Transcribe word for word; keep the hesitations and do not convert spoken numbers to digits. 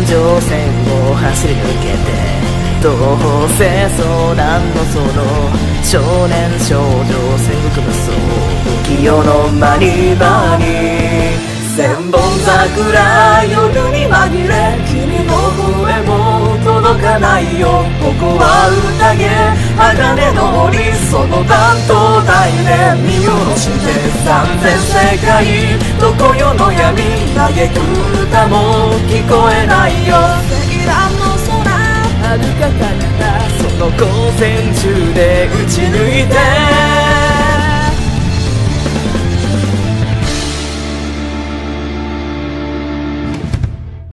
上線を走り抜けて東方戦争団のその少年少女戦国無双浮世の間に場に千本桜夜に紛れ君の声も届かないよここは宴鋼の森その担当台で見下ろして三千世界どこよの闇嘆く歌も聞こえないよ積乱の空遥か彼方その光線中で打ち抜いて